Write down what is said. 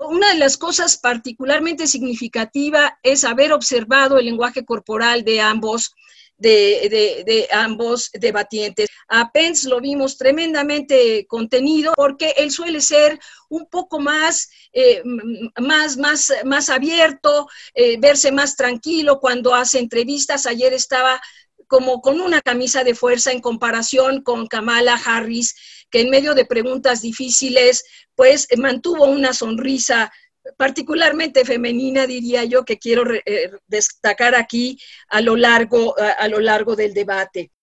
una de las cosas particularmente significativas es haber observado el lenguaje corporal de ambos debatientes. A Pence lo vimos tremendamente contenido porque él suele ser un poco más abierto, verse más tranquilo cuando hace entrevistas. Ayer estaba como con una camisa de fuerza en comparación con Kamala Harris, que en medio de preguntas difíciles, pues mantuvo una sonrisa particularmente femenina, diría yo, que quiero destacar aquí a lo largo del debate.